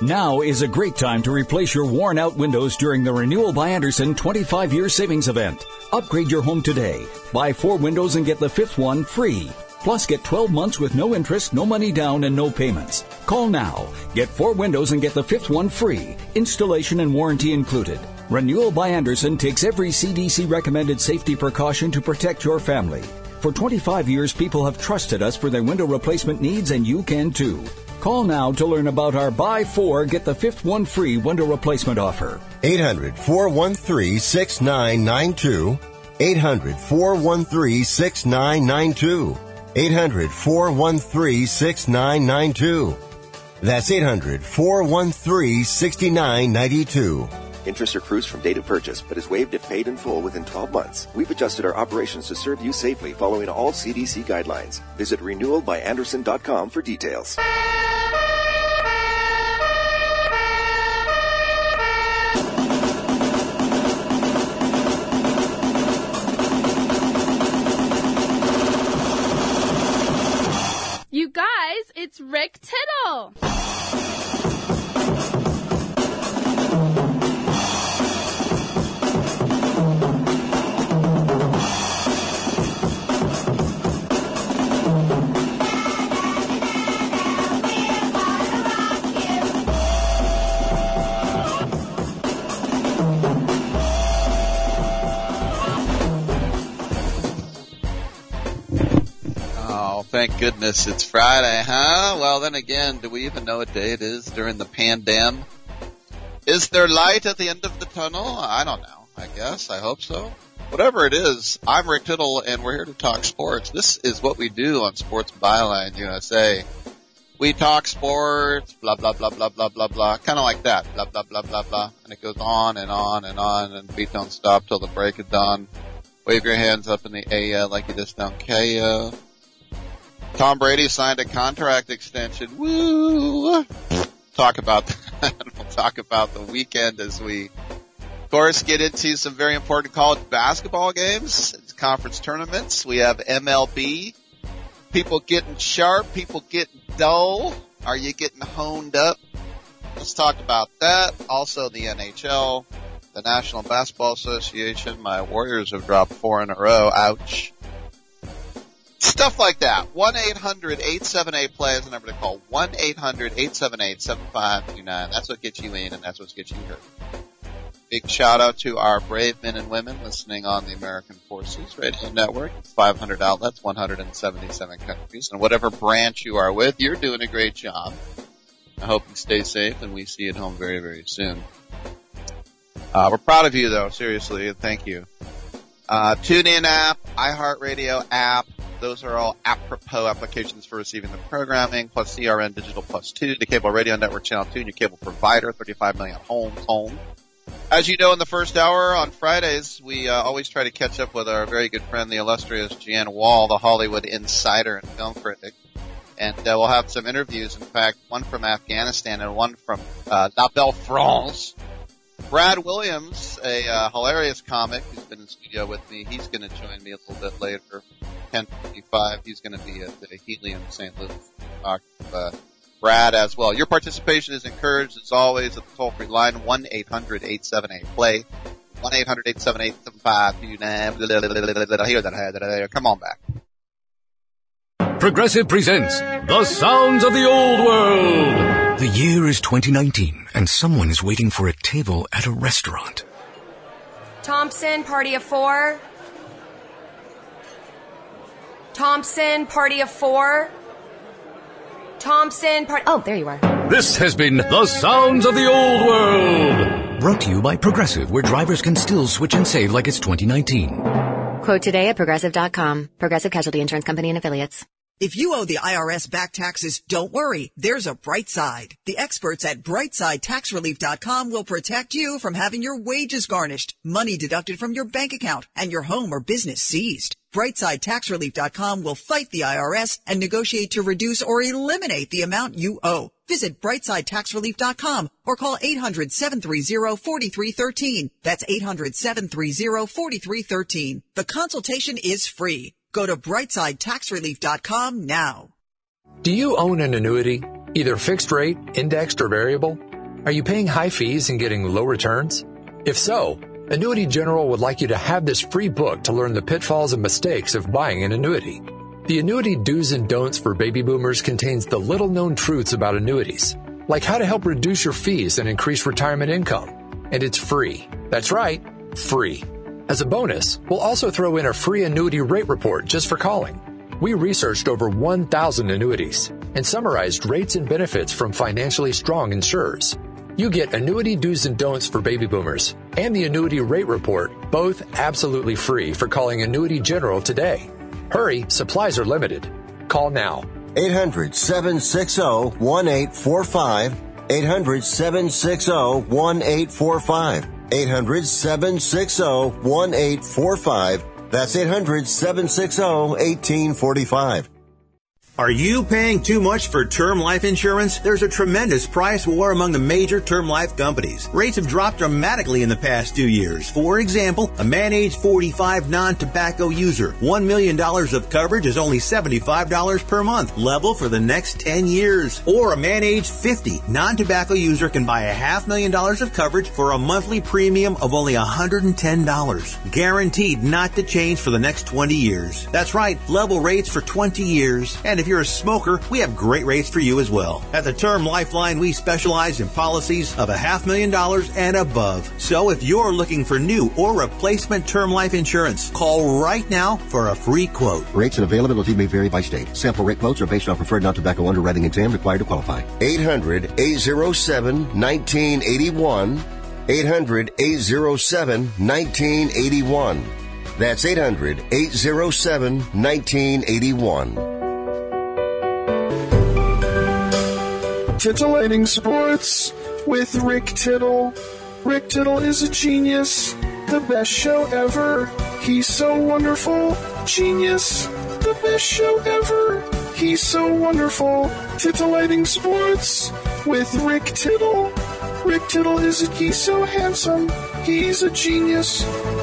Now is a great time to replace your worn-out windows during the Renewal by Andersen 25-year savings event. Upgrade your home today. Buy 4 windows and get the 5th one free. Plus, get 12 months with no interest, no money down, and no payments. Call now. Get 4 windows and get the 5th one free. Installation and warranty included. Renewal by Andersen takes every CDC-recommended safety precaution to protect your family. For 25 years, people have trusted us for their window replacement needs, and you can too. Call now to learn about our buy 4, get the 5th one free window replacement offer. 800-413-6992. 800-413-6992. 800-413-6992. That's 800-413-6992. Interest accrues from date of purchase, but is waived if paid in full within 12 months. We've adjusted our operations to serve you safely following all CDC guidelines. Visit renewalbyandersen.com for details. You guys, it's Rick Tittle. Thank goodness it's Friday, huh? Well, then again, do we even know what day it is during the pandemic? Is there light at the end of the tunnel? I don't know. I guess. I hope so. Whatever it is, I'm Rick Tittle, and we're here to talk sports. This is what we do on Sports Byline USA. We talk sports, blah, blah, blah, blah, blah, blah, blah. Kind of like that. Blah, blah, blah, blah, blah. And it goes on and on and on, and beat don't stop till the break of dawn. Wave your hands up in the air like you just don't care. Tom Brady signed a contract extension. Woo! Talk about that. We'll talk about the weekend as we, of course, get into some very important college basketball games. It's conference tournaments. We have MLB. People getting sharp. People getting dull. Are you getting honed up? Let's talk about that. Also, the NHL, the National Basketball Association. My Warriors have dropped 4 in a row. Ouch. Stuff like that. 1-800-878-PLAY is the number to call. 1-800-878-7529. That's what gets you in, and that's what gets you heard. Big shout out to our brave men and women listening on the American Forces Radio Network. It's 500 outlets, 177 countries. And whatever branch you are with, you're doing a great job. I hope you stay safe, and we see you at home very, very soon. We're proud of you, though, seriously, and thank you. TuneIn app, iHeartRadio app. Those are all apropos applications for receiving the programming, plus CRN Digital Plus 2, the cable radio network channel 2, and your cable provider, 35 million homes home. As you know, in the first hour on Fridays, we always try to catch up with our very good friend, the illustrious Jeanne Wall, the Hollywood insider and film critic. And we'll have some interviews, in fact, one from Afghanistan and one from La Belle France. Brad Williams, a hilarious comic who's been in studio with me, he's going to join me a little bit later, 10:55. He's going to be at the Helium St. Louis. Brad as well. Your participation is encouraged, as always, at the toll-free line, 1-800-878-PLAY, 1-800-878-7529. Come on back. Progressive presents The Sounds of the Old World. The year is 2019, and someone is waiting for a table at a restaurant. Thompson, party of 4. Thompson, party of 4. Thompson, party... Oh, there you are. This has been The Sounds of the Old World. Brought to you by Progressive, where drivers can still switch and save like it's 2019. Quote today at Progressive.com. Progressive Casualty Insurance Company and Affiliates. If you owe the IRS back taxes, don't worry. There's a bright side. The experts at BrightSideTaxRelief.com will protect you from having your wages garnished, money deducted from your bank account, and your home or business seized. BrightSideTaxRelief.com will fight the IRS and negotiate to reduce or eliminate the amount you owe. Visit BrightSideTaxRelief.com or call 800-730-4313. That's 800-730-4313. The consultation is free. Go to BrightSideTaxRelief.com now. Do you own an annuity, either fixed rate, indexed, or variable? Are you paying high fees and getting low returns? If so, Annuity General would like you to have this free book to learn the pitfalls and mistakes of buying an annuity. The Annuity Do's and Don'ts for Baby Boomers contains the little-known truths about annuities, like how to help reduce your fees and increase retirement income. And it's free. That's right, free. As a bonus, we'll also throw in a free annuity rate report just for calling. We researched over 1,000 annuities and summarized rates and benefits from financially strong insurers. You get Annuity Do's and Don'ts for Baby Boomers and the Annuity Rate Report, both absolutely free for calling Annuity General today. Hurry, supplies are limited. Call now. 800-760-1845. 800-760-1845. 800-760-1845. That's 800-760-1845. Are you paying too much for term life insurance? There's a tremendous price war among the major term life companies. Rates have dropped dramatically in the past 2 years. For example, a man age 45 non-tobacco user, $1 million of coverage is only $75 per month, level for the next 10 years. Or a man age 50 non-tobacco user can buy $500,000 of coverage for a monthly premium of only $110. Guaranteed not to change for the next 20 years. That's right, level rates for 20 years. And if you're a smoker, we have great rates for you as well. At the Term Lifeline, we specialize in policies of $500,000 and above. So if you're looking for new or replacement term life insurance, call right now for a free quote. Rates and availability may vary by state. Sample rate quotes are based on preferred non-tobacco underwriting exam required to qualify. 800-807-1981. 800-807-1981. That's 800-807-1981. Titillating Sports with Rick Tittle. Rick Tittle is a genius, the best show ever. He's so wonderful, genius, the best show ever. He's so wonderful. Titillating Sports with Rick Tittle. Rick Tittle he's so handsome, he's a genius.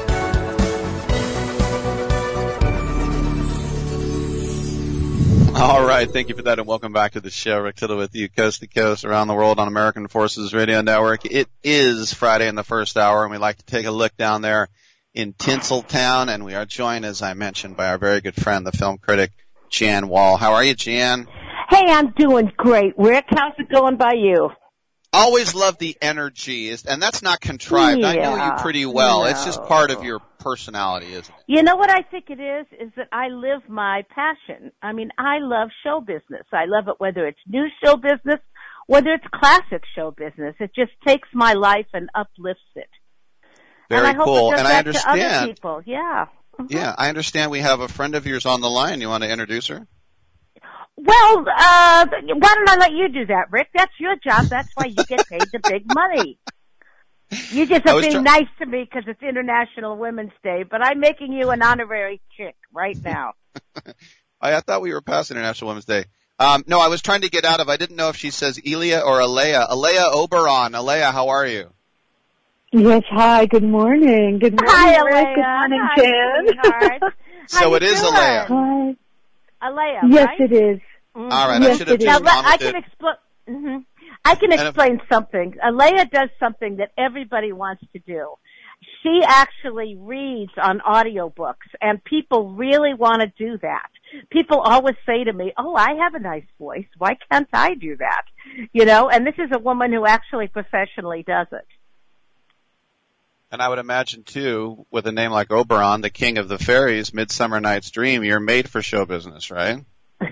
All right, thank you for that, and welcome back to the show. Rick Tittle with you, coast to coast, around the world on American Forces Radio Network. It is Friday in the first hour, and we like to take a look down there in Tinseltown, and we are joined, as I mentioned, by our very good friend, the film critic, Jan Wall. How are you, Jan? Hey, I'm doing great, Rick. How's it going by you? Always love the energy, and that's not contrived. Yeah, I know you pretty well. It's just part of your personality, isn't it? You know what I think it is that I live my passion. I mean, I love show business. I love it whether it's new show business, whether it's classic show business. It just takes my life and uplifts it. Very and I cool. Hope it does and that I understand. To other people. Yeah. Mm-hmm. Yeah, I understand we have a friend of yours on the line. You want to introduce her? Well, why don't I let you do that, Rick? That's your job. That's why you get paid the big money. You just are being nice to me because it's International Women's Day, but I'm making you an honorary chick right now. I thought we were past International Women's Day. No, I was trying to get out of, I didn't know if she says Elia or Alea. Alea Oberon. Alea, how are you? Yes, hi, good morning. Good morning, hi, Rick. Alea. Good morning, Jan. So it is Alea. Hi. Alea, yes, right? it is. All right, yes, I should have just commented. I can explain something. Alea does something that everybody wants to do. She actually reads on audiobooks, and people really want to do that. People always say to me, oh, I have a nice voice. Why can't I do that? You know, and this is a woman who actually professionally does it. And I would imagine, too, with a name like Oberon, the king of the fairies, Midsummer Night's Dream, you're made for show business, right?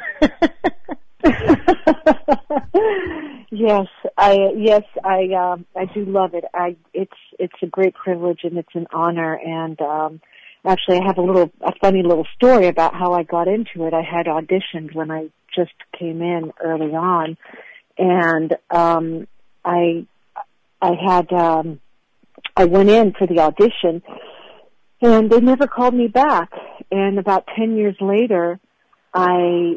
Yes, I do love it. It's a great privilege and it's an honor. And actually, I have a funny little story about how I got into it. I had auditioned when I just came in early on, and I went in for the audition, and they never called me back. And about 10 years later, I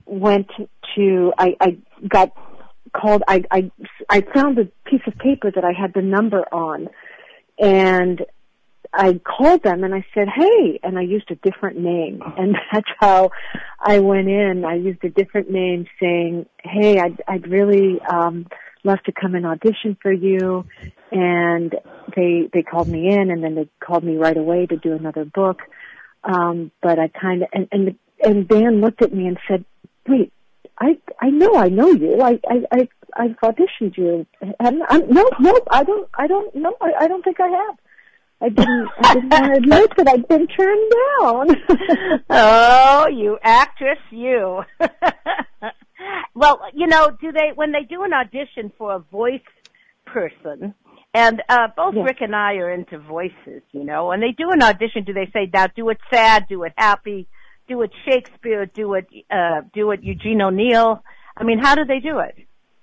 got called. I found a piece of paper that I had the number on, and I called them and I said, hey, and I used a different name, and that's how I went in. I used a different name saying, hey, I'd really love to come and audition for you. And they called me in, and then they called me right away to do another book. But I kind of, and Dan looked at me and said, wait, I know you. I've auditioned you. No, I don't know. I don't think I have. I didn't want to admit that I'd been turned down. Oh, you actress, you. Well, when they do an audition for a voice person, and both Rick and I are into voices, when they do an audition, do they say, now do it sad, do it happy, do it Shakespeare, do it Eugene O'Neill? I mean, how do they do it?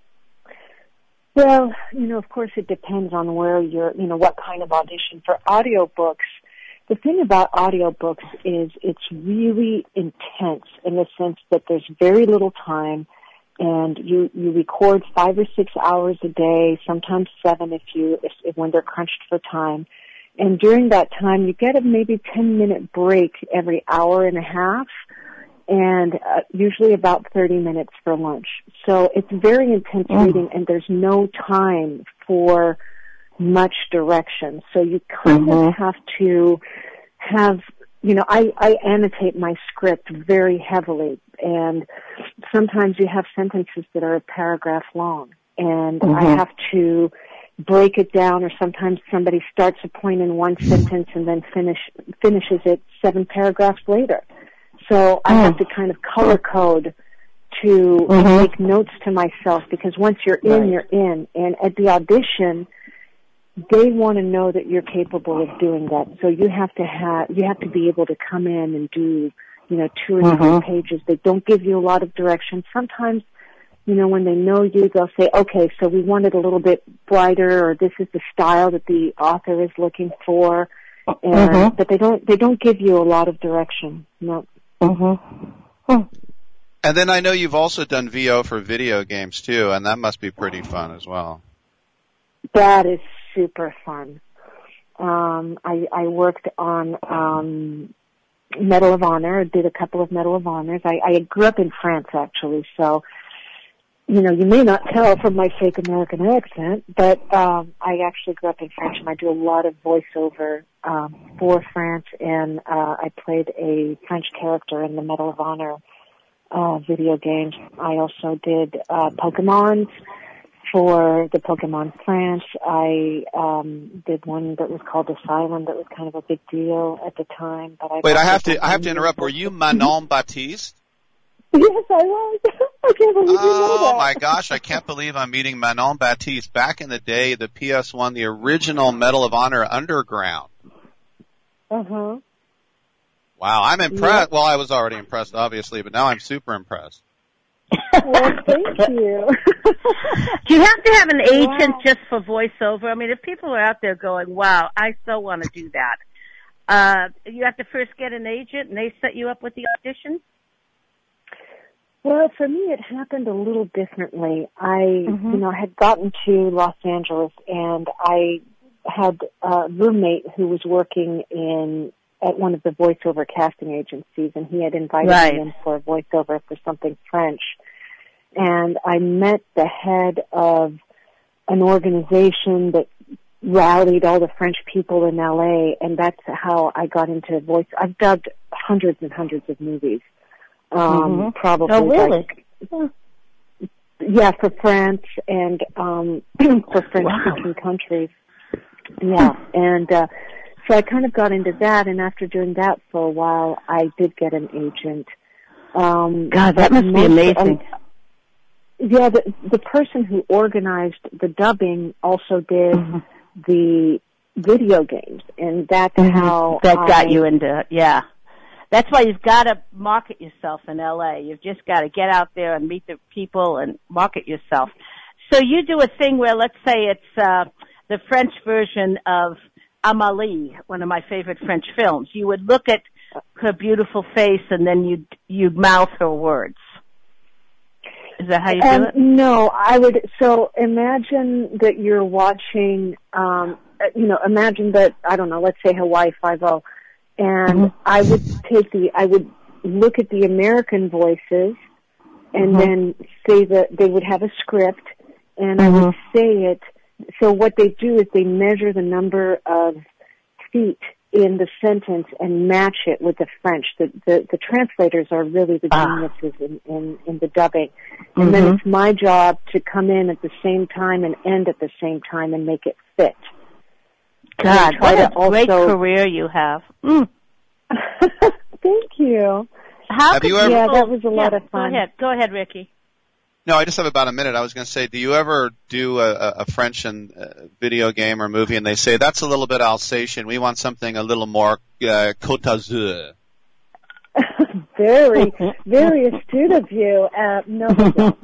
Well, of course it depends on where you're, what kind of audition. For audiobooks, the thing about audiobooks is it's really intense in the sense that there's very little time, and you record 5 or 6 hours a day, sometimes 7 if when they're crunched for time. And during that time, you get a maybe 10-minute break every hour and a half, and usually about 30 minutes for lunch. So it's very intense reading, and there's no time for much direction. So you kind of have to have, I annotate my script very heavily, and sometimes you have sentences that are a paragraph long, and I have to break it down, or sometimes somebody starts a point in one sentence and then finishes it 7 paragraphs later. So I have to kind of color code to make notes to myself, because once you're in, you're in. And at the audition, they want to know that you're capable of doing that. So you have to be able to come in and do, 2 or 3 pages. They don't give you a lot of direction. Sometimes, when they know you, they'll say, okay, so we want it a little bit brighter, or this is the style that the author is looking for. And, but they don't give you a lot of direction. No. And then I know you've also done VO for video games too, and that must be pretty fun as well. That is super fun. I worked on Medal of Honor, did a couple of Medal of Honors. I grew up in France, actually, so you may not tell from my fake American accent, but I actually grew up in France, and I do a lot of voiceover for France, and I played a French character in the Medal of Honor video games. I also did Pokemon for the Pokemon France. I did one that was called Asylum that was kind of a big deal at the time. But I have to interrupt. Were you Manon Baptiste? Yes, I was. I can't believe you know that. Oh my gosh, I can't believe I'm meeting Manon Baptiste. Back in the day, the PS1, the original Medal of Honor Underground. Wow, I'm impressed. Yeah. Well, I was already impressed, obviously, but now I'm super impressed. Well, thank you. Do you have to have an agent just for voiceover? I mean, if people are out there going, wow, I so want to do that, you have to first get an agent and they set you up with the audition? Well, for me, it happened a little differently. I had gotten to Los Angeles, and I had a roommate who was working at one of the voiceover casting agencies, and he had invited me in for a voiceover for something French. And I met the head of an organization that rallied all the French people in LA, and that's how I got into voice. I've dubbed hundreds and hundreds of movies. Probably. Oh, really? For France and for French-speaking countries. Yeah, and so I kind of got into that, and after doing that for a while, I did get an agent. God, that must be amazing. The person who organized the dubbing also did the video games, and that's how that got you into That's why you've got to market yourself in LA. You've just got to get out there and meet the people and market yourself. So you do a thing where, let's say it's the French version of Amélie, one of my favorite French films. You would look at her beautiful face and then you'd mouth her words. Is that how you do it? No, I would. So imagine that you're watching, imagine that, I don't know, let's say Hawaii Five-0. And I would look at the American voices and then say that they would have a script, and I would say it. So what they do is they measure the number of feet in the sentence and match it with the French. The translators are really the geniuses in the dubbing. And then it's my job to come in at the same time and end at the same time and make it fit. God, what a great career you have. Thank you. Have you ever? Yeah, that was a lot of fun. Go ahead, Ricky. No, I just have about a minute. I was going to say, do you ever do a French video game or movie and they say, that's a little bit Alsatian, we want something a little more Côte d'Azur? Very, very astute of you. No, they don't.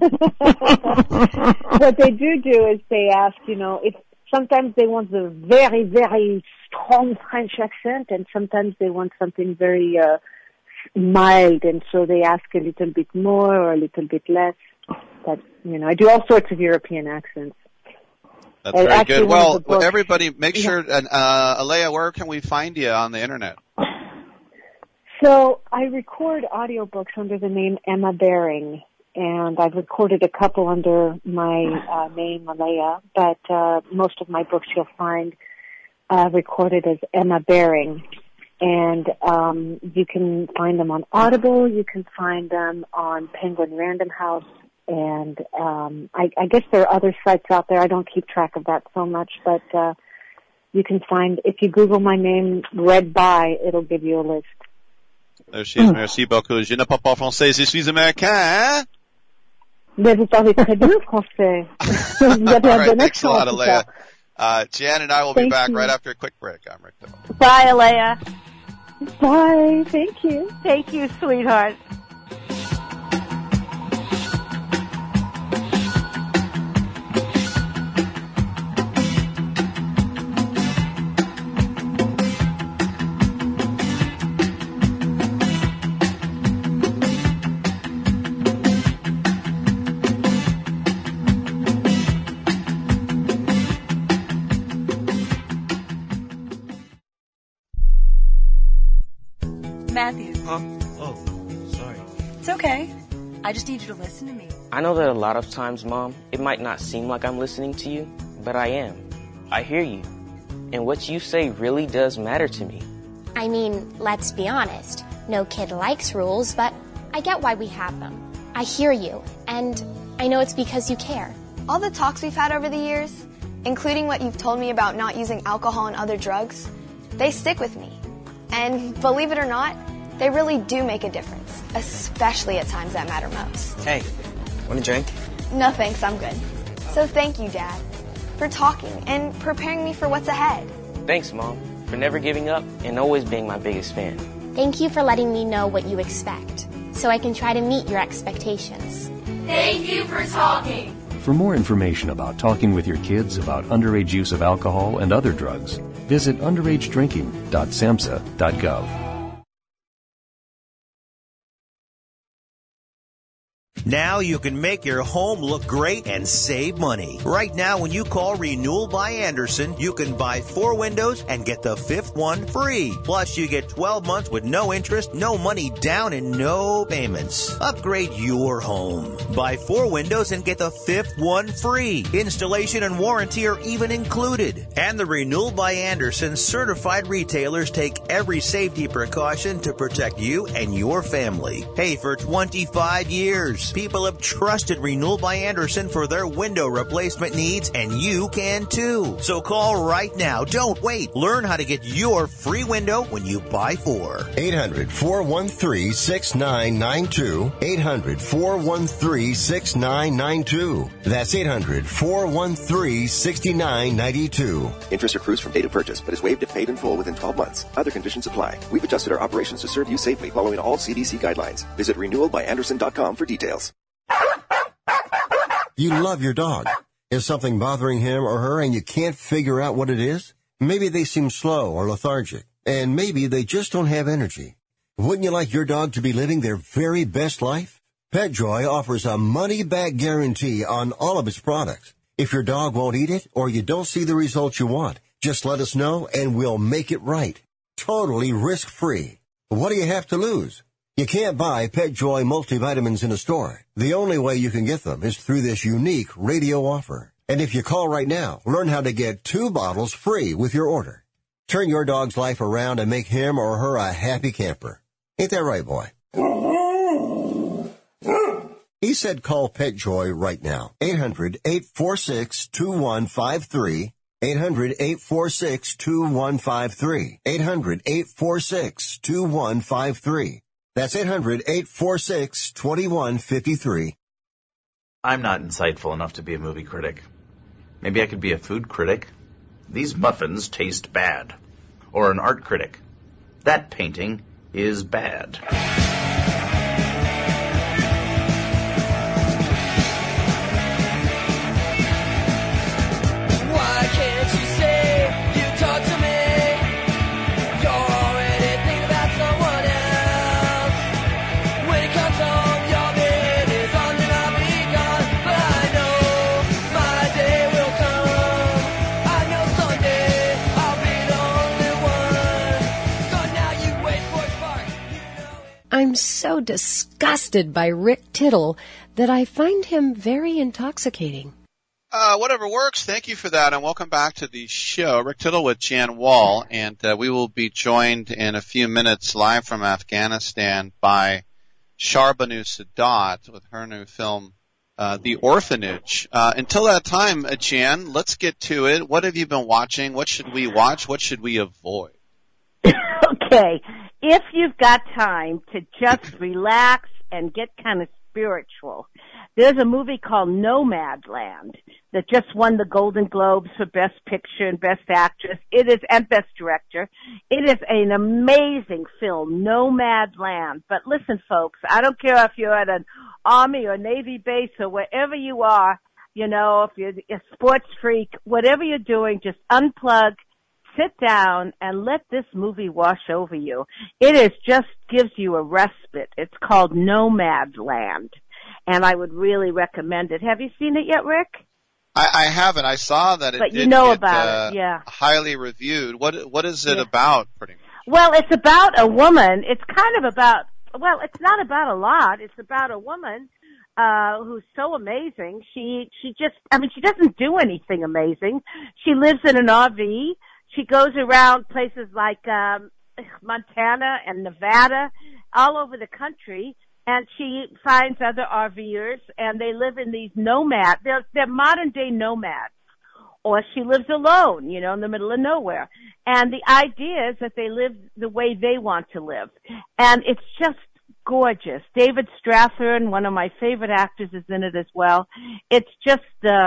What they do is they ask, if sometimes they want the very, very strong French accent, and sometimes they want something very mild, and so they ask a little bit more or a little bit less. But, I do all sorts of European accents. That's very good. Well, everybody, make sure, and Alea, where can we find you on the internet? So I record audiobooks under the name Emma Baring, and I've recorded a couple under my name, Alea, but most of my books you'll find recorded as Emma Baring. And you can find them on Audible, you can find them on Penguin Random House, and I guess there are other sites out there. I don't keep track of that so much, but you can find, if you Google my name, Read By, it'll give you a list. There she is. Merci beaucoup. Je ne parle pas français, je suis américain, hein? Mais vous parlez très bien français. Vous avez un bon thanks a lot, accent. Alea. Jan and I will be back right after a quick break. I'm Rick Tittle. Bye, Alea. Bye. Thank you. Thank you, sweetheart. Matthew. Huh? Oh, sorry. It's okay. I just need you to listen to me. I know that a lot of times, Mom, it might not seem like I'm listening to you, but I am. I hear you. And what you say really does matter to me. I mean, let's be honest. No kid likes rules, but I get why we have them. I hear you, and I know it's because you care. All the talks we've had over the years, including what you've told me about not using alcohol and other drugs, they stick with me. And believe it or not, they really do make a difference, especially at times that matter most. Hey, want a drink? No thanks, I'm good. So thank you, Dad, for talking and preparing me for what's ahead. Thanks, Mom, for never giving up and always being my biggest fan. Thank you for letting me know what you expect, so I can try to meet your expectations. Thank you for talking. For more information about talking with your kids about underage use of alcohol and other drugs, visit underagedrinking.samhsa.gov. Now you can make your home look great and save money. Right now, when you call Renewal by Andersen, you can buy 4 windows and get the 5th one free. Plus, you get 12 months with no interest, no money down, and no payments. Upgrade your home. Buy 4 windows and get the 5th one free. Installation and warranty are even included. And the Renewal by Andersen certified retailers take every safety precaution to protect you and your family. Hey, for 25 years, people have trusted Renewal by Andersen for their window replacement needs, and you can too. So call right now. Don't wait. Learn how to get your free window when you buy 4. 800-413-6992. 800-413-6992. That's 800-413-6992. Interest accrues from date of purchase, but is waived if paid in full within 12 months. Other conditions apply. We've adjusted our operations to serve you safely following all CDC guidelines. Visit renewalbyandersen.com for details. You love your dog. Is something bothering him or her and you can't figure out what it is? Maybe they seem slow or lethargic, and maybe they just don't have energy. Wouldn't you like your dog to be living their very best life? PetJoy offers a money-back guarantee on all of its products. If your dog won't eat it or you don't see the results you want, just let us know and we'll make it right. Totally risk-free. What do you have to lose? You can't buy PetJoy multivitamins in a store. The only way you can get them is through this unique radio offer. And if you call right now, learn how to get 2 bottles free with your order. Turn your dog's life around and make him or her a happy camper. Ain't that right, boy? He said call PetJoy right now. 800-846-2153. 800-846-2153. 800-846-2153. That's 800-846-2153. I'm not insightful enough to be a movie critic. Maybe I could be a food critic. These muffins taste bad. Or an art critic. That painting is bad. I'm so disgusted by Rick Tittle that I find him very intoxicating. Whatever works. Thank you for that, and welcome back to the show. Rick Tittle with Jan Wall, and we will be joined in a few minutes live from Afghanistan by Sharbanu Sadat with her new film, The Orphanage. Until that time, Jan, let's get to it. What have you been watching? What should we watch? What should we avoid? Okay. If you've got time to just relax and get kind of spiritual, there's a movie called Nomadland that just won the Golden Globes for Best Picture and Best Actress. And Best Director. It is an amazing film, Nomadland. But listen, folks, I don't care if you're at an Army or Navy base or wherever you are, you know, if you're a sports freak, whatever you're doing, just unplug, sit down, and let this movie wash over you. It is just gives you a respite. It's called Nomadland, and I would really recommend it. Have you seen it yet, Rick? I haven't. I saw that it but did you know get, about it, yeah. highly reviewed. What is it about, pretty much? Well, it's about a woman. It's kind of about, well, it's not about a lot. It's about a woman who's so amazing. She doesn't do anything amazing. She lives in an RV. She goes around places like Montana and Nevada, all over the country, and she finds other RVers, and they live in these nomads. They're modern-day nomads. Or she lives alone, you know, in the middle of nowhere. And the idea is that they live the way they want to live. And it's just gorgeous. David Strathairn, one of my favorite actors, is in it as well. It's just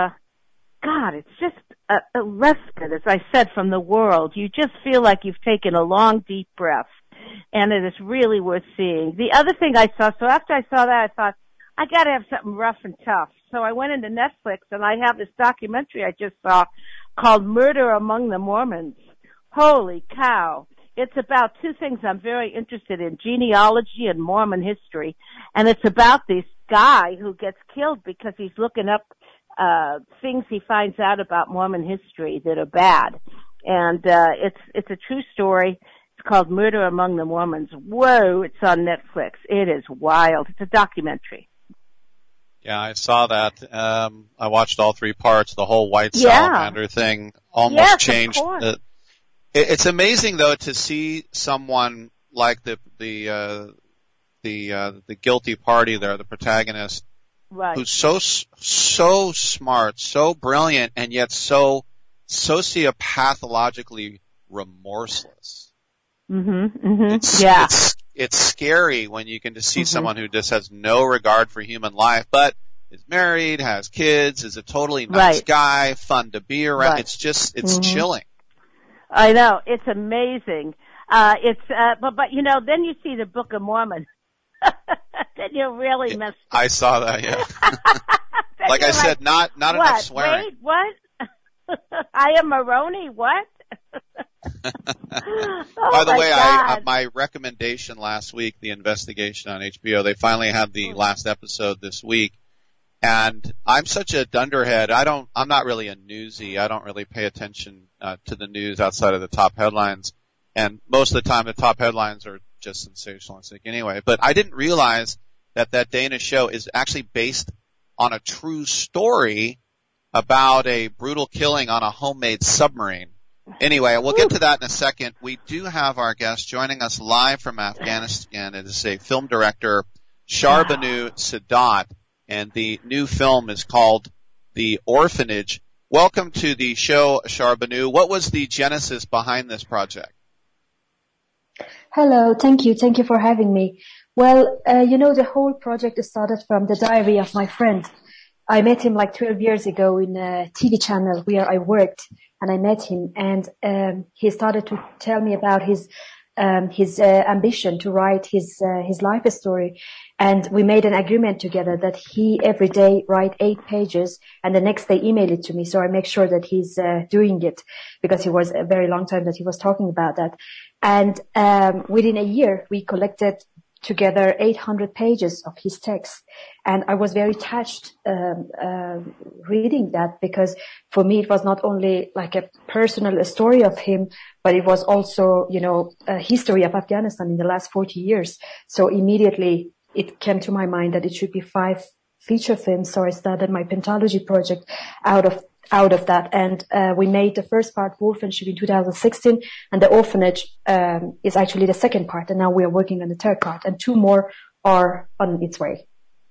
it's just a respite, as I said, from the world. You just feel like you've taken a long, deep breath, and it is really worth seeing. The other thing I saw, so after I saw that, I thought, I gotta have something rough and tough. So I went into Netflix, and I have this documentary I just saw called Murder Among the Mormons. Holy cow. It's about two things I'm very interested in, genealogy and Mormon history. And it's about this guy who gets killed because he's looking up things he finds out about Mormon history that are bad. And it's a true story. It's called Murder Among the Mormons. Whoa, it's on Netflix. It is wild. It's a documentary. Yeah, I saw that. I watched all 3 parts. The whole White Salamander thing almost changed. It's amazing, though, to see someone like the guilty party there, the protagonist, right, who's so smart, so brilliant, and yet so sociopathologically remorseless. It's scary when you can just see someone who just has no regard for human life, but is married, has kids, is a totally nice guy, fun to be around. It's just, it's chilling. I know. It's amazing. But you know, then you see the Book of Mormon. Then you're really messed up. I saw that, yeah. Like I said, not enough swearing. Wait, what? I am Maroney, what? By the way, my recommendation last week, The Investigation on HBO, they finally had the last episode this week. And I'm such a dunderhead. I'm not really a newsie. I don't really pay attention to the news outside of the top headlines. And most of the time the top headlines are just sensationalistic anyway. But I didn't realize that Danish show is actually based on a true story about a brutal killing on a homemade submarine. Anyway, we'll get to that in a second. We do have our guest joining us live from Afghanistan. It is a film director, Sharbanu Sadat, and the new film is called The Orphanage. Welcome to the show, Sharbanu. What was the genesis behind this project? Hello, thank you. Thank you for having me. Well, the whole project started from the diary of my friend. I met him like 12 years ago in a TV channel where I worked, and I met him, and he started to tell me about his ambition to write his life story. And we made an agreement together that he every day write 8 pages and the next day email it to me. So I make sure that he's doing it, because it was a very long time that he was talking about that. And within a year, we collected together 800 pages of his text. And I was very touched reading that, because for me it was not only like a personal story of him, but it was also, a history of Afghanistan in the last 40 years. So immediately it came to my mind that it should be 5 feature films. So I started my Pentology project out of that. And we made the first part, Wolfenship, in 2016, and The Orphanage is actually the second part, and now we are working on the third part, and 2 more are on its way.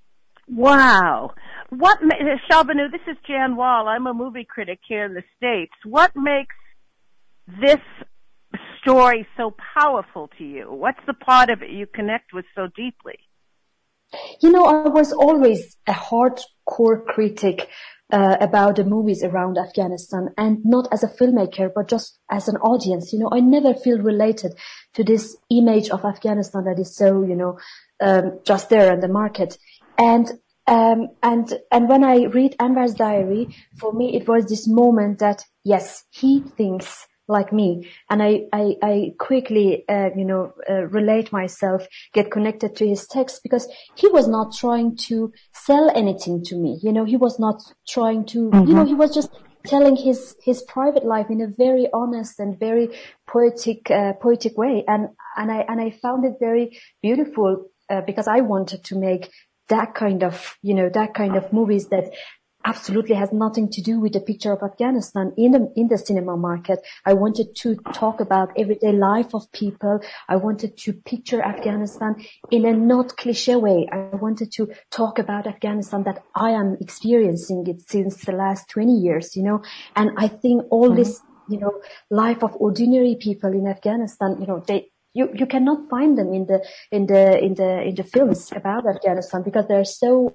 Wow. Sharbanu, this is Jan Wall. I'm a movie critic here in the States. What makes this story so powerful to you? What's the part of it you connect with so deeply? I was always a hardcore critic about the movies around Afghanistan, and not as a filmmaker, but just as an audience. I never feel related to this image of Afghanistan that is so, just there in the market. And when I read Anwar's diary, for me it was this moment that, yes, he thinks like me, and I quickly, relate myself, get connected to his text, because he was not trying to sell anything to me. He was not trying to, he was just telling his private life in a very honest and very poetic way. And I found it very beautiful, because I wanted to make that kind of movies that absolutely has nothing to do with the picture of Afghanistan in the cinema market. I wanted to talk about everyday life of people. I wanted to picture Afghanistan in a not cliche way. I wanted to talk about Afghanistan that I am experiencing it since the last 20 years, and I think all this, life of ordinary people in Afghanistan, you cannot find them in the films about Afghanistan, because they're so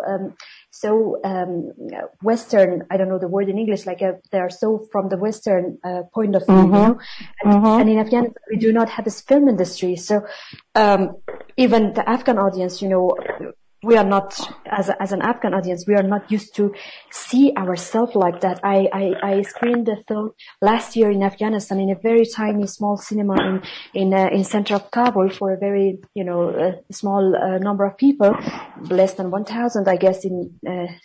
Western. I don't know the word in English. They are so from the Western point of view, and in Afghanistan we do not have this film industry. So even the Afghan audience, we are not, as an Afghan audience, we are not used to see ourselves like that. I screened the film last year in Afghanistan in a very tiny, small cinema in center of Kabul for a very, small number of people, less than 1,000, I guess, in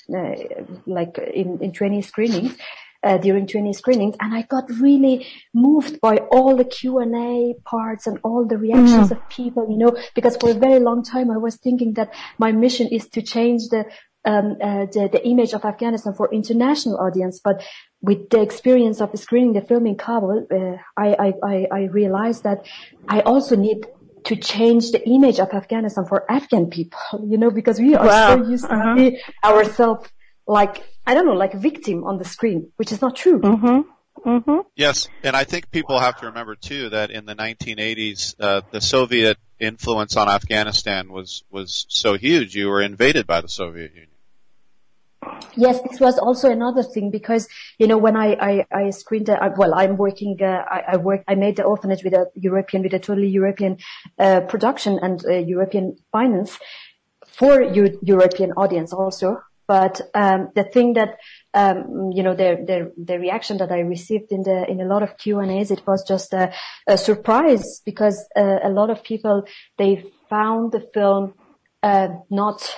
20 screenings. During 20 screenings, and I got really moved by all the Q&A parts and all the reactions of people, because for a very long time I was thinking that my mission is to change the image of Afghanistan for international audience. But with the experience of screening the film in Kabul, I realized that I also need to change the image of Afghanistan for Afghan people, because we are so used to see ourselves like victim on the screen, which is not true. Yes, and I think people have to remember too that in the 1980s, the Soviet influence on Afghanistan was so huge. You were invaded by the Soviet Union. Yes, this was also another thing, because when I screened I'm working. I made The Orphanage with a totally European production and European finance for European audience also. But the thing that the reaction that I received in a lot of Q&As, it was just a surprise, because a lot of people, they found the film not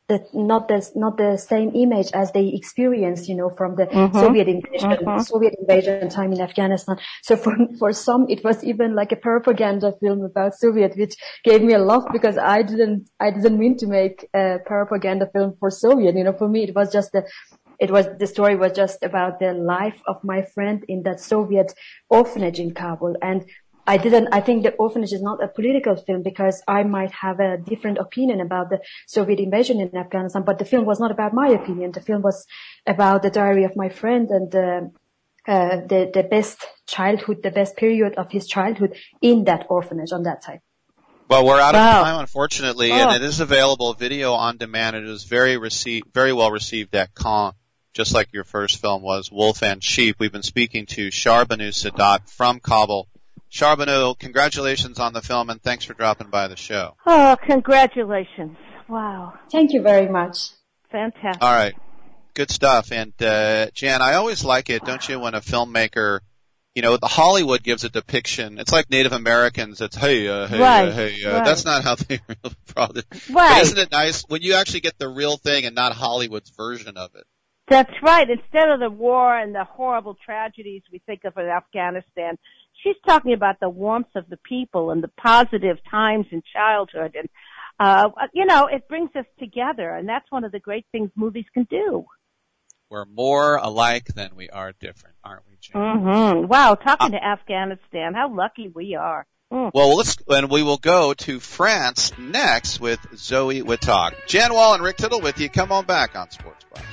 not the same image as they experienced, from the Soviet invasion time in Afghanistan. So for some, it was even like a propaganda film about Soviet, which gave me a laugh because I didn't mean to make a propaganda film for Soviet. For me, the story was just about the life of my friend in that Soviet orphanage in Kabul. And I think the orphanage is not a political film because I might have a different opinion about the Soviet invasion in Afghanistan, but the film was not about my opinion. The film was about the diary of my friend and the best childhood, the best period of his childhood in that orphanage on that time. Well, we're out of time, unfortunately, and it is available video on demand. It is very well received at Cannes, just like your first film was, Wolf and Sheep. We've been speaking to Sharbanu Sadat from Kabul. Sharbanu, congratulations on the film, and thanks for dropping by the show. Oh, congratulations. Wow. Thank you very much. Fantastic. All right. Good stuff. And, Jan, I always like it, don't you, when a filmmaker, the Hollywood gives a depiction. It's like Native Americans. It's, hey. That's not how they really probably. Right. But isn't it nice when you actually get the real thing and not Hollywood's version of it? That's right. Instead of the war and the horrible tragedies we think of in Afghanistan, she's talking about the warmth of the people and the positive times in childhood. And, it brings us together. And that's one of the great things movies can do. We're more alike than we are different, aren't we, Jan? Mm-hmm. Wow. Talking to Afghanistan. How lucky we are. Well, we will go to France next with Zoe Wittok. Jan Wall and Rick Tittle with you. Come on back on Sports Bar.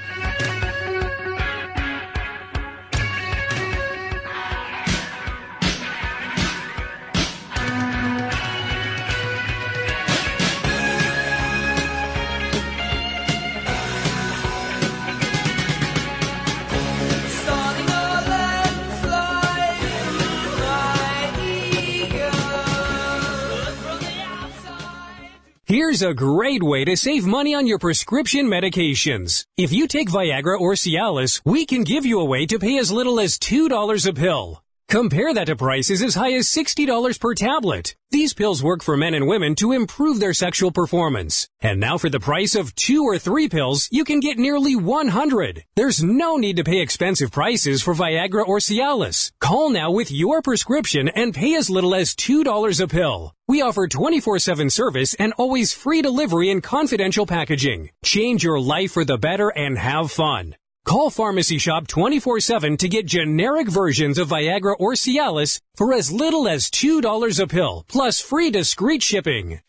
Here's a great way to save money on your prescription medications. If you take Viagra or Cialis, we can give you a way to pay as little as $2 a pill. Compare that to prices as high as $60 per tablet. These pills work for men and women to improve their sexual performance. And now for the price of 2 or 3 pills, you can get nearly 100. There's no need to pay expensive prices for Viagra or Cialis. Call now with your prescription and pay as little as $2 a pill. We offer 24/7 service and always free delivery and confidential packaging. Change your life for the better and have fun. Call Pharmacy Shop 24/7 to get generic versions of Viagra or Cialis for as little as $2 a pill, plus free discreet shipping.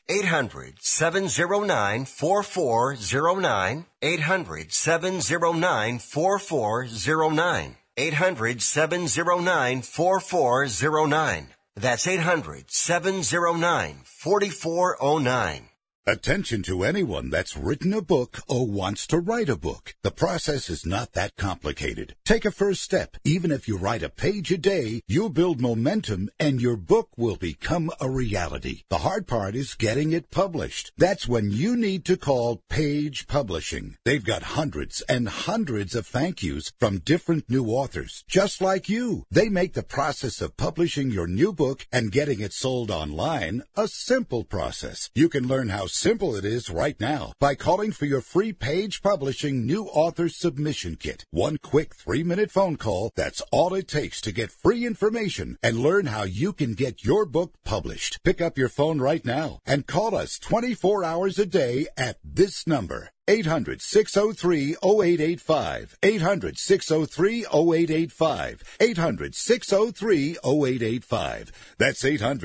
800-709-4409. 800-709-4409. 800-709-4409. That's 800-709-4409. Attention to anyone that's written a book or wants to write a book. The process is not that complicated. Take a first step. Even if you write a page a day, you'll build momentum and your book will become a reality. The hard part is getting it published. That's when you need to call Page Publishing. They've got hundreds and hundreds of thank yous from different new authors, just like you. They make the process of publishing your new book and getting it sold online a simple process. You can learn how simple it is right now by calling for your free Page Publishing New Author Submission Kit. One quick 3-minute phone call, that's all it takes to get free information and learn how you can get your book published. Pick up your phone right now and call us 24 hours a day at this number. 800-603-0885. 800-603-0885. 800-603-0885. That's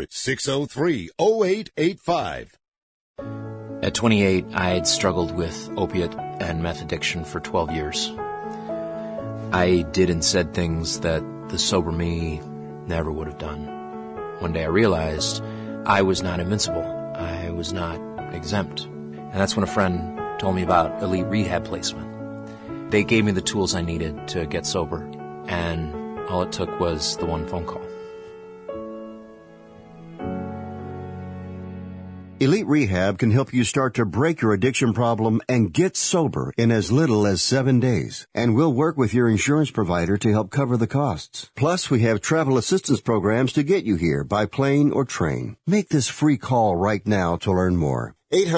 800-603-0885. At 28, I had struggled with opiate and meth addiction for 12 years. I did and said things that the sober me never would have done. One day I realized I was not invincible. I was not exempt. And that's when a friend told me about Elite Rehab Placement. They gave me the tools I needed to get sober, and all it took was the one phone call. Elite Rehab can help you start to break your addiction problem and get sober in as little as 7 days. And we'll work with your insurance provider to help cover the costs. Plus, we have travel assistance programs to get you here by plane or train. Make this free call right now to learn more.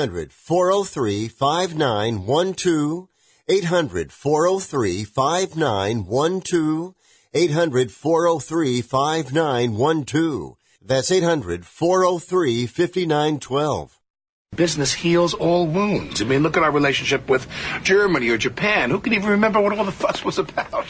800-403-5912. 800-403-5912. 800-403-5912. That's 800-403-5912. Business heals all wounds. I mean, look at our relationship with Germany or Japan. Who can even remember what all the fuss was about?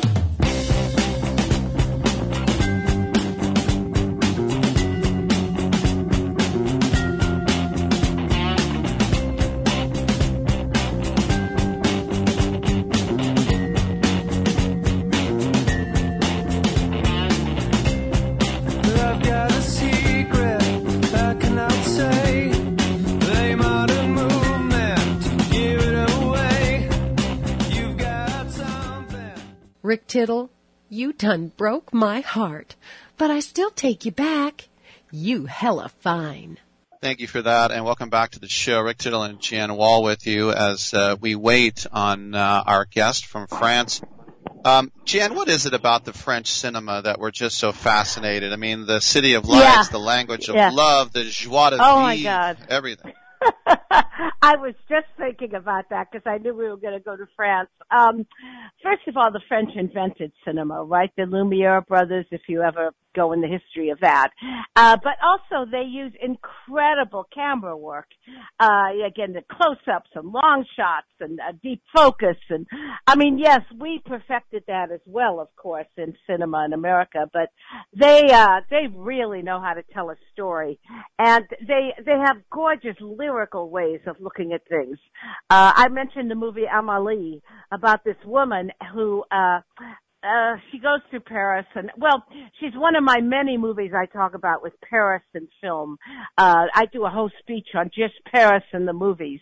Rick Tittle, you done broke my heart, but I still take you back. You hella fine. Thank you for that, and welcome back to the show. Rick Tittle and Jan Wall with you as we wait on our guest from France. Jan, what is it about the French cinema that we're just so fascinated? I mean, the city of lights, the language of love, the joie de vivre, my God. Everything. I was just thinking about that because I knew we were going to go to France. First of all, the French invented cinema, right? The Lumiere brothers, if you ever go in the history of that. But also they use incredible camera work. Again, the close-ups and long shots and deep focus. And I mean, yes, we perfected that as well, of course, in cinema in America, but they really know how to tell a story. And they have gorgeous lyrical ways of looking at things. I mentioned the movie Amélie about this woman who, she goes to Paris and, well, she's one of my many movies I talk about with Paris and film. I do a whole speech on just Paris and the movies.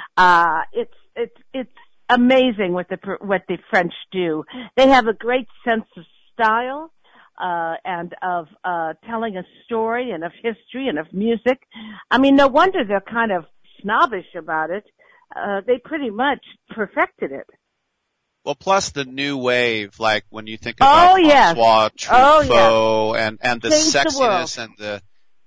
It's amazing what the French do. They have a great sense of style, and of, telling a story and of history and of music. I mean, no wonder they're kind of snobbish about it. They pretty much perfected it. Well, plus the new wave, like when you think about François Truffaut and the sexiness and the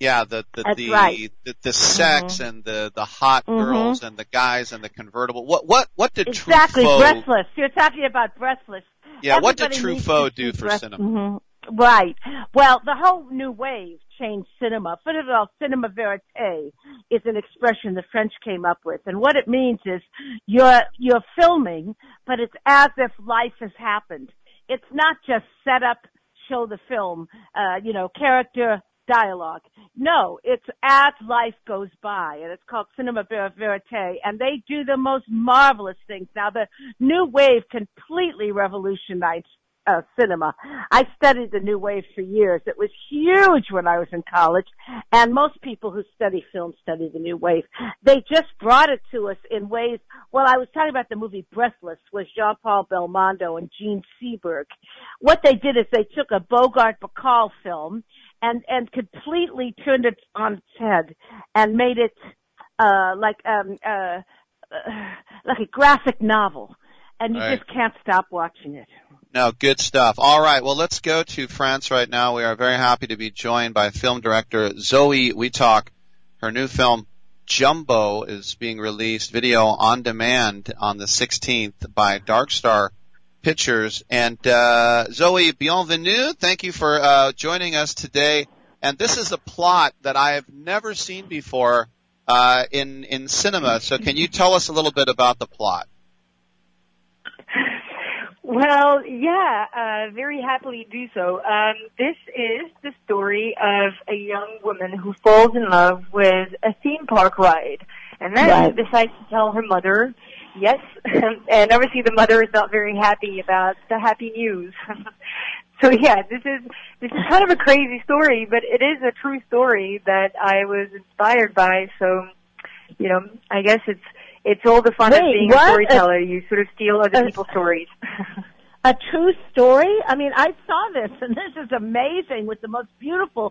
sex and the hot girls and the guys and the convertible. What did exactly Truffaut? Breathless. You're talking about Breathless. Yeah, Everybody what did Truffaut do for cinema? Mm-hmm. Right. Well, the whole new wave changed cinema. First of all, cinema verite is an expression the French came up with, and what it means is you're filming, but it's as if life has happened. It's not just set up, show the film, character, dialogue. No, it's as life goes by, and it's called cinema verite, and they do the most marvelous things. Now, the new wave completely revolutionized cinema. I studied the new wave for years. It was huge when I was in college, and most people who study film study the new wave. They just brought it to us in ways. Well, I was talking about the movie Breathless with Jean-Paul Belmondo and Gene Seberg. What they did is they took a Bogart-Bacall film and completely turned it on its head and made it like a graphic novel, and you just can't stop watching it. No, good stuff. All right, well, let's go to France right now. We are very happy to be joined by film director Zoe Witoc. Her new film, Jumbo, is being released video on demand on the 16th by Dark Star Pictures. And Zoe, bienvenue. Thank you for joining us today. And this is a plot that I have never seen before in cinema. So can you tell us a little bit about the plot? Well, yeah, very happily do so. This is the story of a young woman who falls in love with a theme park ride, and then decides to tell her mother, yes, and obviously the mother is not very happy about the happy news. So yeah, this is kind of a crazy story, but it is a true story that I was inspired by, so, I guess it's all the fun of being a storyteller. You sort of steal other people's stories. A true story? I mean, I saw this, and this is amazing with the most beautiful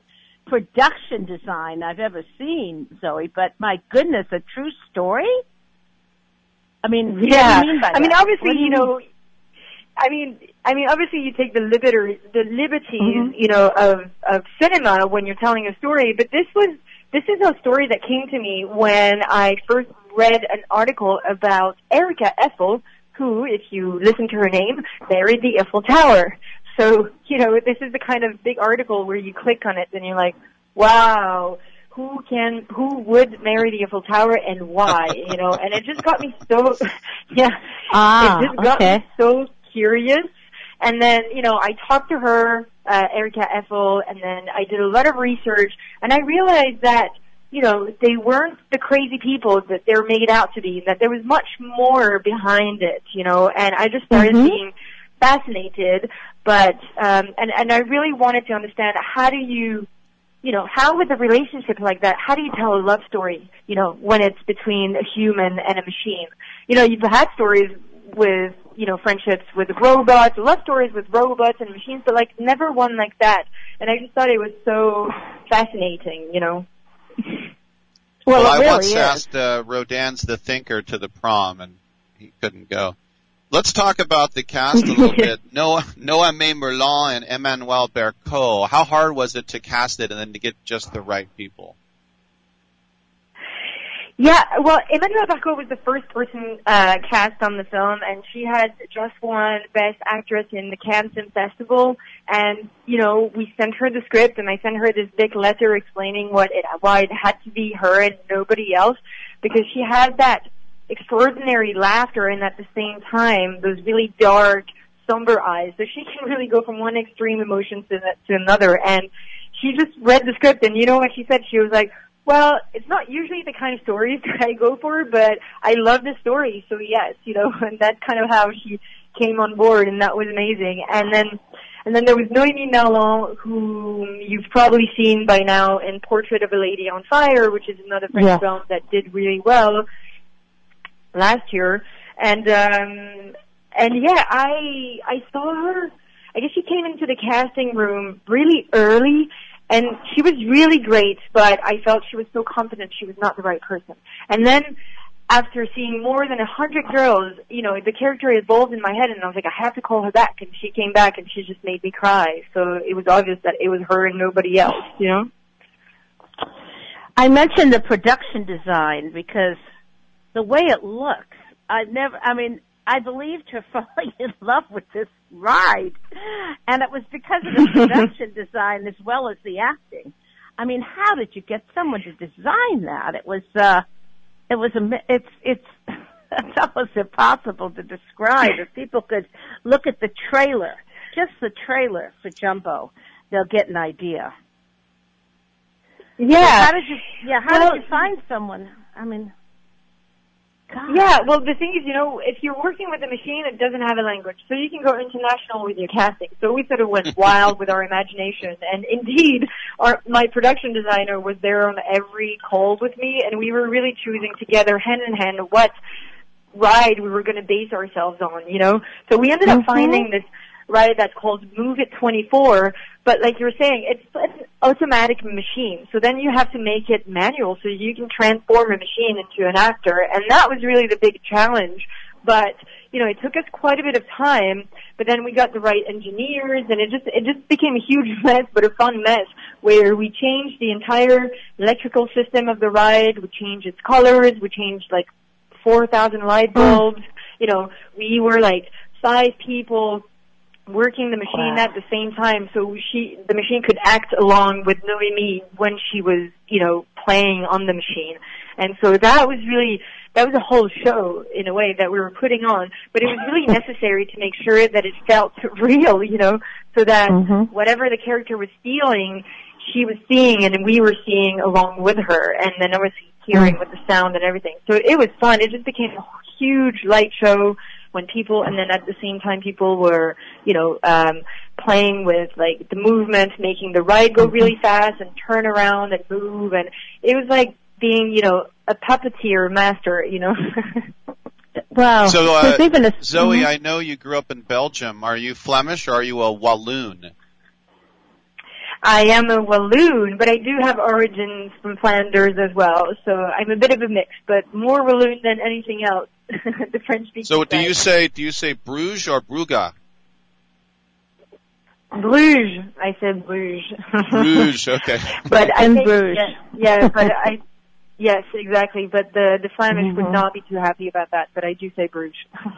production design I've ever seen, Zoe, but my goodness, a true story? I mean, yeah. What do you mean by that? I mean, obviously, you know, I mean, obviously you take the liberties, Mm-hmm. you know, of cinema when you're telling a story, but this is a story that came to me when I first read an article about Erika Eiffel, who, if you listen to her name, married the Eiffel Tower. So, you know, this is the kind of big article where you click on it and you're like, wow, who would marry the Eiffel Tower and why, you know, and it just got me so, it just got me so curious. And then, you know, I talked to her, Erika Eiffel, and then I did a lot of research, and I realized that, you know, they weren't the crazy people that they're made out to be, that there was much more behind it, you know, and I just started being fascinated, but, and I really wanted to understand how do you know, how with a relationship like that, how do you tell a love story, you know, when it's between a human and a machine? You know, you've had stories with, you know, friendships with robots, love stories with robots and machines, but like never one like that. And I just thought it was so fascinating, you know. Well, I really once asked Rodin's The Thinker to the prom, and he couldn't go. Let's talk about the cast a little bit. Noémie Merlan and Emmanuel Bercot. How hard was it to cast it and then to get just the right people? Yeah, well, Emmanuel Bercot was the first person cast on the film, and she had just won Best Actress in the Cannes Film Festival. And, you know, we sent her the script, and I sent her this big letter explaining why it had to be her and nobody else, because she had that extraordinary laughter and at the same time those really dark, somber eyes. So she can really go from one extreme emotion to another. And she just read the script, and you know what she said? She was like, well, it's not usually the kind of stories that I go for, but I love the story, so yes, you know, and that's kind of how she came on board, and that was amazing. And then there was Noémie Merlan, who you've probably seen by now in Portrait of a Lady on Fire, which is another French film that did really well last year. And yeah, I saw her, I guess she came into the casting room really early, and she was really great, but I felt she was so confident she was not the right person. And then after seeing more than 100 girls, you know, the character evolved in my head, and I was like, I have to call her back. And she came back, and she just made me cry. So it was obvious that it was her and nobody else, you know? I mentioned the production design because the way it looks, I believed her falling in love with this ride. And it was because of the production design as well as the acting. I mean, how did you get someone to design that? It's almost impossible to describe. If people could look at the trailer, just the trailer for Jumbo, they'll get an idea. Yeah. So how did you find someone? I mean, God. Yeah, well, the thing is, you know, if you're working with a machine, it doesn't have a language, so you can go international with your casting. So we sort of went wild with our imagination, and indeed, my production designer was there on every call with me, and we were really choosing together, hand in hand, what ride we were going to base ourselves on, you know? So we ended up finding this ride that's called Move It 24, but like you were saying, it's an automatic machine. So then you have to make it manual so you can transform a machine into an actor, and that was really the big challenge. But, you know, it took us quite a bit of time, but then we got the right engineers, and it just became a huge mess, but a fun mess, where we changed the entire electrical system of the ride, we changed its colors, we changed like 4,000 light bulbs, you know, we were like 5 people working the machine at the same time, so the machine could act along with Noémie when she was, you know, playing on the machine. And so that was a whole show in a way that we were putting on, but it was really necessary to make sure that it felt real, you know, so that whatever the character was feeling, she was seeing and we were seeing along with her, and then obviously hearing with the sound and everything. So it was fun. It just became a huge light show when people, and then at the same time people were, you know, playing with like the movement, making the ride go really fast and turn around and move, and it was like being, you know, a puppeteer master, you know. Wow. So, Zoe, I know you grew up in Belgium. Are you Flemish or are you a Walloon? I am a Walloon, but I do have origins from Flanders as well, so I'm a bit of a mix, but more Walloon than anything else. The French-speaking So side. do you say Bruges or Brugge? Bruges. I said Bruges. Bruges, okay. But I think, Bruges. Yes, exactly. But the Flemish would not be too happy about that, but I do say Bruges.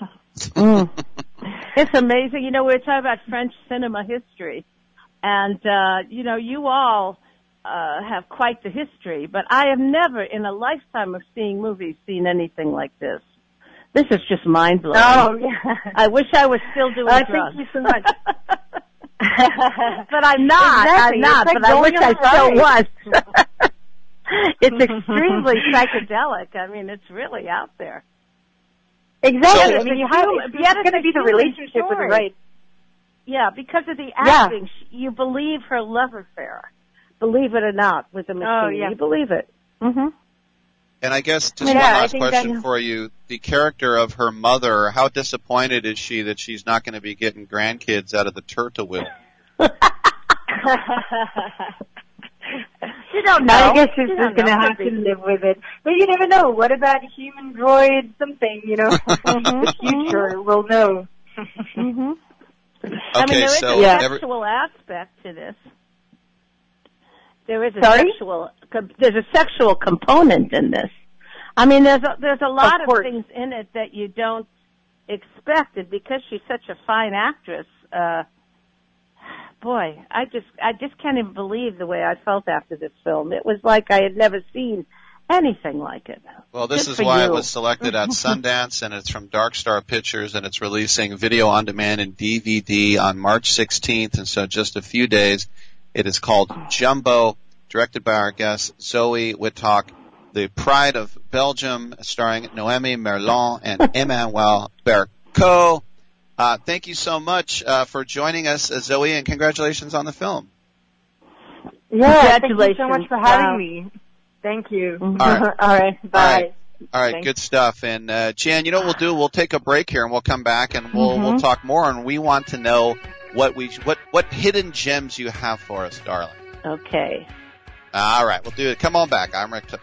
It's amazing. You know, we were talking about French cinema history. And, you all have quite the history, but I have never, in a lifetime of seeing movies, seen anything like this. This is just mind-blowing. Oh, yeah. I wish I was still doing drugs. Thank you so much. But I'm not. Exactly. I'm not, like but I wish I still was. was. It's extremely psychedelic. I mean, it's really out there. Exactly. So, I mean, it's going to be the relationship with the right. Yeah, because of the acting, you believe her love affair. Believe it or not, with the machine. Oh, yeah. You believe it. Mm-hmm. And I guess just one last question for you. The character of her mother, how disappointed is she that she's not going to be getting grandkids out of the turtle wheel? You don't know. I guess she's just going to have to live with it. But you never know. What about human droid something, The future will know. Mm-hmm. Okay, I mean, there is so a sexual aspect to this. There is there's a sexual component in this. I mean, there's a lot of things in it that you don't expect, and because she's such a fine actress, boy, I just can't even believe the way I felt after this film. It was like I had never seen anything like it. Well, this is why it was selected at Sundance, and it's from Dark Star Pictures, and it's releasing video on demand and DVD on March 16th, and so just a few days. It is called Jumbo, directed by our guest Zoe Wittok, The Pride of Belgium, starring Noémie Merlan and Emmanuel Bercot. Thank you so much for joining us, Zoe, and congratulations on the film. Yeah, thank you so much for having me. Thank you. Mm-hmm. All right. Bye. All right, good stuff. And Jan, you know what we'll do? We'll take a break here and we'll come back and we'll talk more. And we want to know what hidden gems you have for us, darling. Okay. All right, we'll do it. Come on back. I'm Rick Tittle.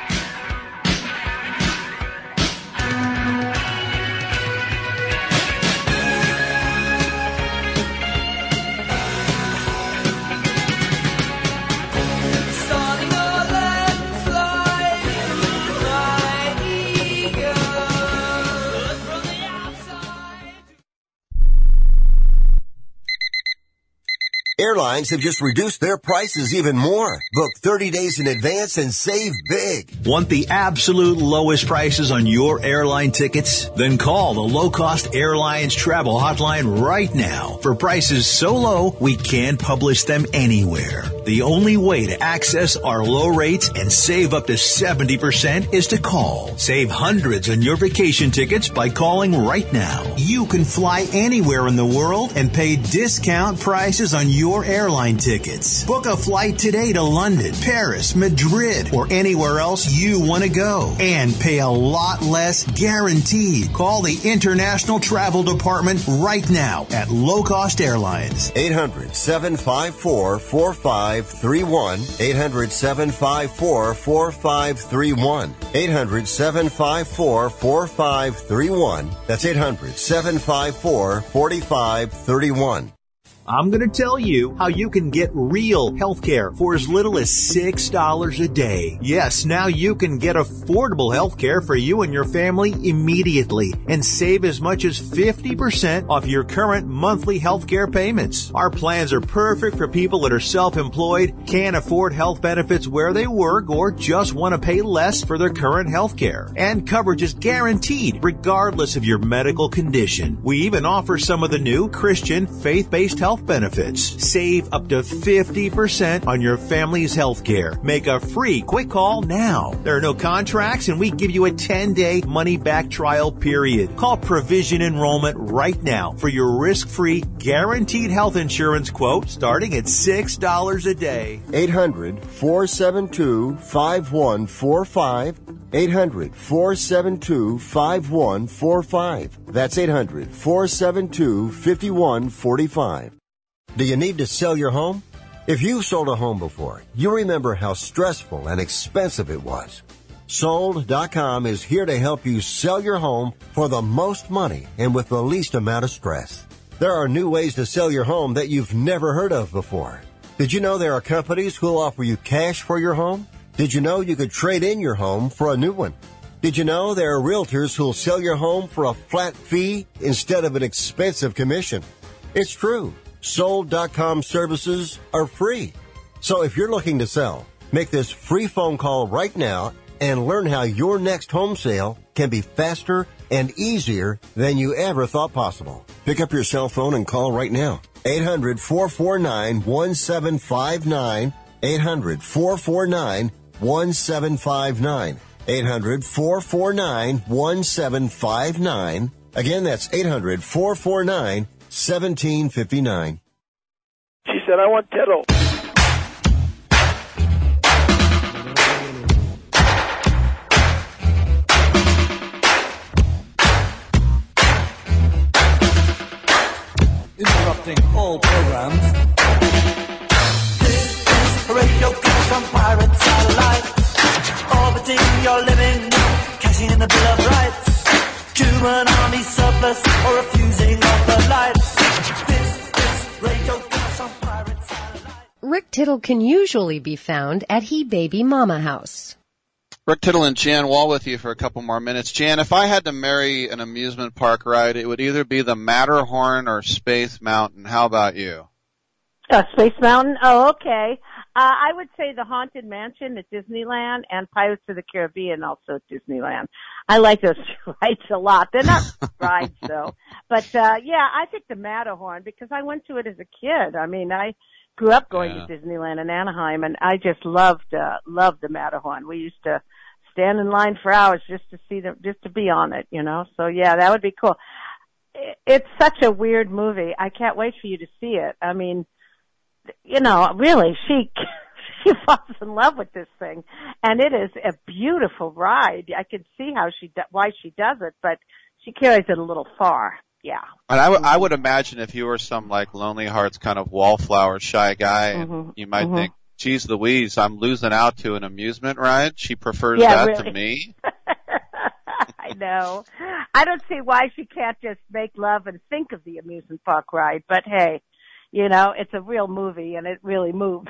Airlines have just reduced their prices even more. Book 30 days in advance and save big. Want the absolute lowest prices on your airline tickets? Then call the Low Cost Airlines Travel Hotline right now for prices so low we can't publish them anywhere. The only way to access our low rates and save up to 70% is to call. Save hundreds on your vacation tickets by calling right now. You can fly anywhere in the world and pay discount prices on your airline tickets. Book a flight today to London, Paris, Madrid, or anywhere else you want to go. And pay a lot less guaranteed. Call the International Travel Department right now at Low Cost Airlines. 800-754-4531. 800-754-4531. 800-754-4531. That's 800-754-4531. I'm going to tell you how you can get real health care for as little as $6 a day. Yes, now you can get affordable health care for you and your family immediately and save as much as 50% off your current monthly health care payments. Our plans are perfect for people that are self-employed, can't afford health benefits where they work, or just want to pay less for their current health care. And coverage is guaranteed regardless of your medical condition. We even offer some of the new Christian faith-based health benefits. Save up to 50% on your family's health care. Make a free quick call now. There are no contracts and we give you a 10-day money-back trial period. Call Provision Enrollment right now for your risk-free guaranteed health insurance quote starting at $6 a day. 800-472-5145. 800-472-5145. That's 800-472-5145. Do you need to sell your home? If you've sold a home before, you remember how stressful and expensive it was. Sold.com is here to help you sell your home for the most money and with the least amount of stress. There are new ways to sell your home that you've never heard of before. Did you know there are companies who'll offer you cash for your home? Did you know you could trade in your home for a new one? Did you know there are realtors who'll sell your home for a flat fee instead of an expensive commission? It's true. Sold.com services are free. So if you're looking to sell, make this free phone call right now and learn how your next home sale can be faster and easier than you ever thought possible. Pick up your cell phone and call right now. 800-449-1759. 800-449-1759. 800-449-1759. Again, that's 800-449-1759. She said, I want Tittle. Interrupting all programs. This is Radio Clash on Pirate Satellite. Orbiting your living room, cashing in the Bill of Rights. Cuban army surplus or refusing of the lights. This is Radio Clash on Pirate Satellite. Rick Tittle can usually be found at He Baby Mama House. Rick Tittle and Jan Wall with you for a couple more minutes. Jan, if I had to marry an amusement park ride, it would either be the Matterhorn or Space Mountain. How about you? Space Mountain? Oh, okay. I would say the Haunted Mansion at Disneyland and Pirates of the Caribbean also at Disneyland. I like those rides a lot. They're not rides though. But, yeah, I think the Matterhorn because I went to it as a kid. I mean, I grew up going to Disneyland in Anaheim and I just loved the Matterhorn. We used to stand in line for hours just to see them, just to be on it, you know. So yeah, that would be cool. It's such a weird movie. I can't wait for you to see it. I mean, you know, really, she falls in love with this thing, and it is a beautiful ride. I can see why she does it, but she carries it a little far. Yeah. And I would imagine if you were some like Lonely Hearts kind of wallflower shy guy, and you might think, geez Louise, I'm losing out to an amusement ride. She prefers that really. To me. I know. I don't see why she can't just make love and think of the amusement park ride, but hey, you know, it's a real movie and it really moves.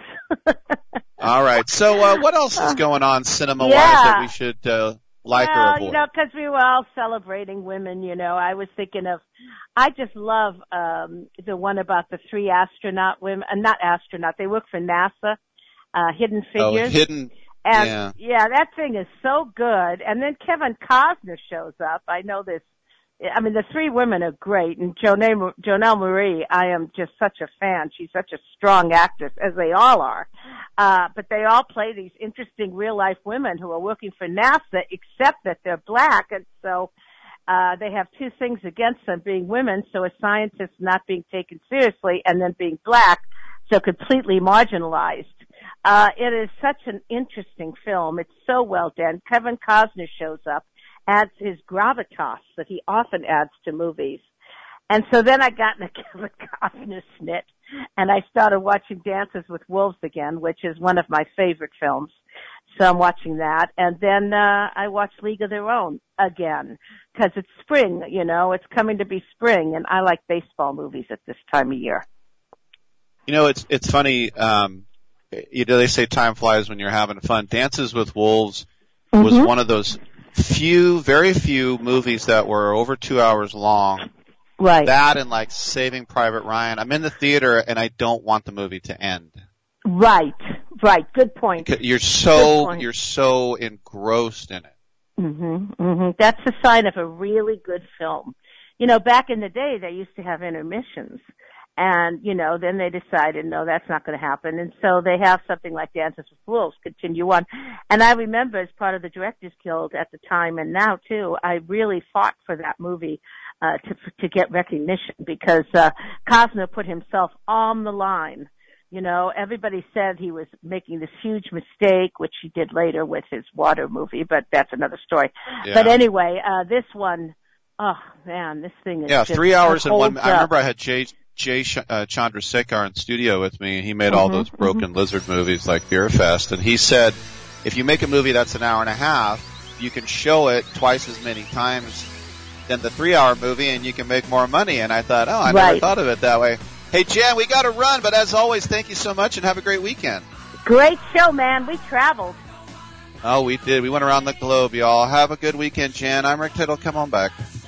All right. So, what else is going on cinema-wise that we should, like or avoid? You know, cause we were all celebrating women, you know, I was thinking of, I just love, the one about the 3 astronaut women, not astronaut, they work for NASA, Hidden Figures. Oh, Hidden. And yeah, that thing is so good. And then Kevin Costner shows up. I know this. I mean, the 3 women are great, and Jonelle Marie, I am just such a fan. She's such a strong actress, as they all are. But they all play these interesting real-life women who are working for NASA, except that they're black, and so they have 2 things against them, being women, so a scientist not being taken seriously, and then being black, so completely marginalized. It is such an interesting film. It's so well done. Kevin Costner shows up, adds his gravitas that he often adds to movies. And so then I got in a Kevin Costner snit, and I started watching Dances with Wolves again, which is one of my favorite films. So I'm watching that. And then I watched League of Their Own again, because it's spring, you know, it's coming to be spring, and I like baseball movies at this time of year. You know, it's funny, you know, they say time flies when you're having fun. Dances with Wolves was one of those very few movies that were over 2 hours long. Right. That and like Saving Private Ryan. I'm in the theater and I don't want the movie to end. Right. Good point. You're so engrossed in it. That's the sign of a really good film. You know, back in the day, they used to have intermissions. And, you know, then they decided, no, that's not going to happen. And so they have something like Dances with Wolves continue on. And I remember as part of the Directors Guild at the time, and now too, I really fought for that movie to get recognition because Costner put himself on the line. You know, everybody said he was making this huge mistake, which he did later with his Water movie, but that's another story. Yeah. But anyway, this one, oh man, this thing is just 3 hours and 1. I remember I had Jay Chandrasekhar in studio with me. He made all those Broken Lizard movies like Beer Fest, and he said, if you make a movie that's an hour and a half, you can show it twice as many times than the 3-hour movie, and you can make more money. And I thought, I never thought of it that way. Hey, Jen, we got to run, but as always, thank you so much, and have a great weekend. Great show, man. We traveled. Oh, we did. We went around the globe, y'all. Have a good weekend, Jen. I'm Rick Tittle. Come on back.